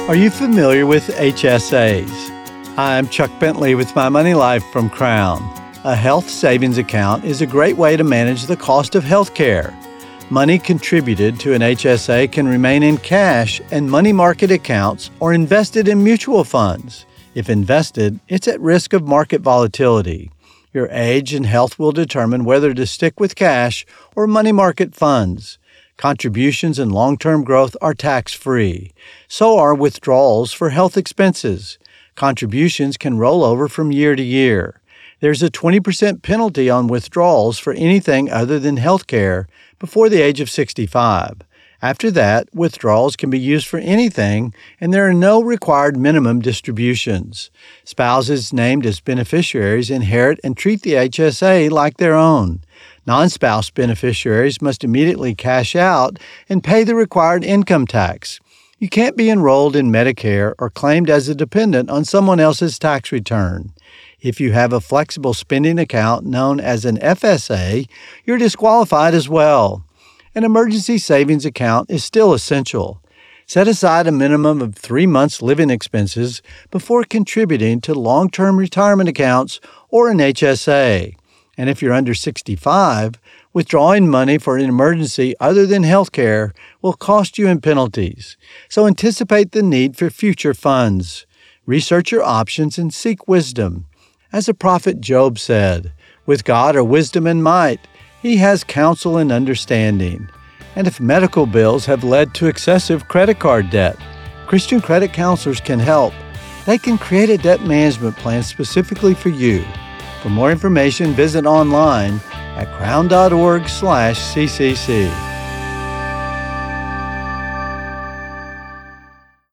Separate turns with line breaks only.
Are you familiar with HSAs? I'm Chuck Bentley with My Money Life from Crown. A health savings account is a great way to manage the cost of health care. Money contributed to an HSA can remain in cash and money market accounts or invested in mutual funds. If invested, it's at risk of market volatility. Your age and health will determine whether to stick with cash or money market funds. Contributions and long-term growth are tax-free. So are withdrawals for health expenses. Contributions can roll over from year to year. There's a 20% penalty on withdrawals for anything other than health care before the age of 65. After that, withdrawals can be used for anything, and there are no required minimum distributions. Spouses named as beneficiaries inherit and treat the HSA like their own. Non-spouse beneficiaries must immediately cash out and pay the required income tax. You can't be enrolled in Medicare or claimed as a dependent on someone else's tax return. If you have a flexible spending account known as an FSA, you're disqualified as well. An emergency savings account is still essential. Set aside a minimum of 3 months' living expenses before contributing to long-term retirement accounts or an HSA. And if you're under 65, withdrawing money for an emergency other than health care will cost you in penalties. So anticipate the need for future funds. Research your options and seek wisdom. As the prophet Job said, "With God are wisdom and might. He has counsel and understanding." And if medical bills have led to excessive credit card debt, Christian credit counselors can help. They can create a debt management plan specifically for you. For more information, visit online at crown.org/CCC.